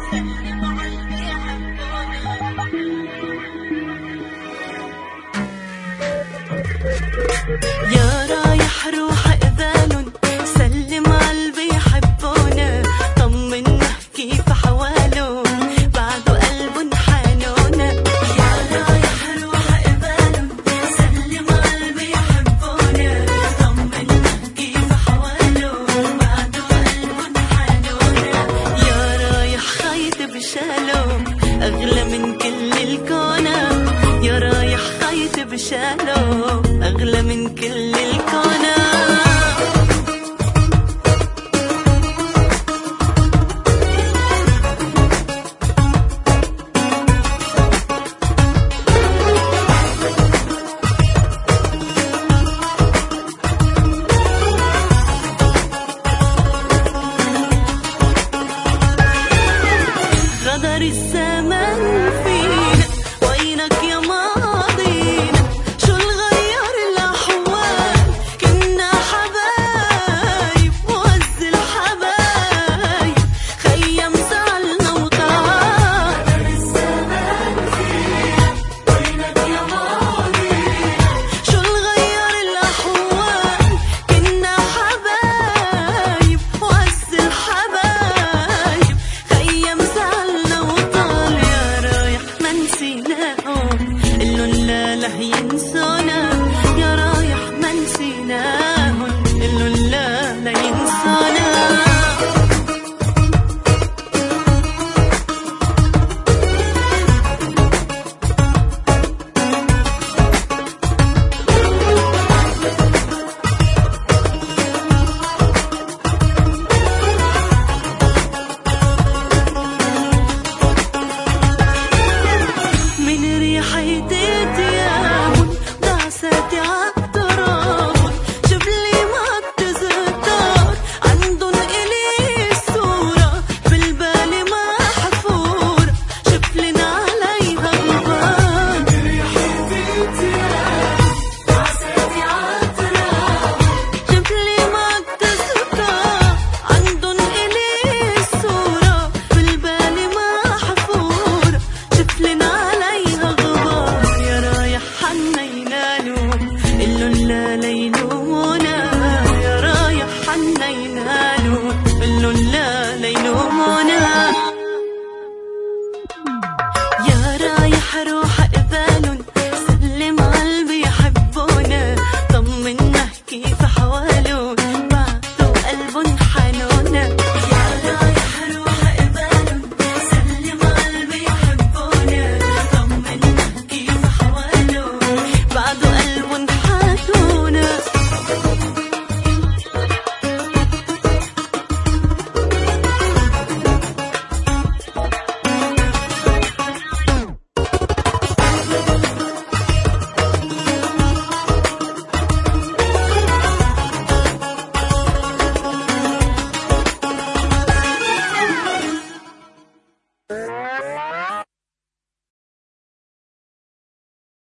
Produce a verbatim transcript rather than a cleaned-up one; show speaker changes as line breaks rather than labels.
يا رايح روح اقبالن، سلم عالبي يحبونا، طمنا كيف حوالن بعده قلبن حنونا. يا رايح روح اقبالن، سلم عالبي يحبونا، طمنا كيف حوالن بعده قلبن حنونا. يا رايح خايت بشالن اغلى من كل الكون، يا رايح خايت بشالن أغلى من كل الكون. غدر الساعة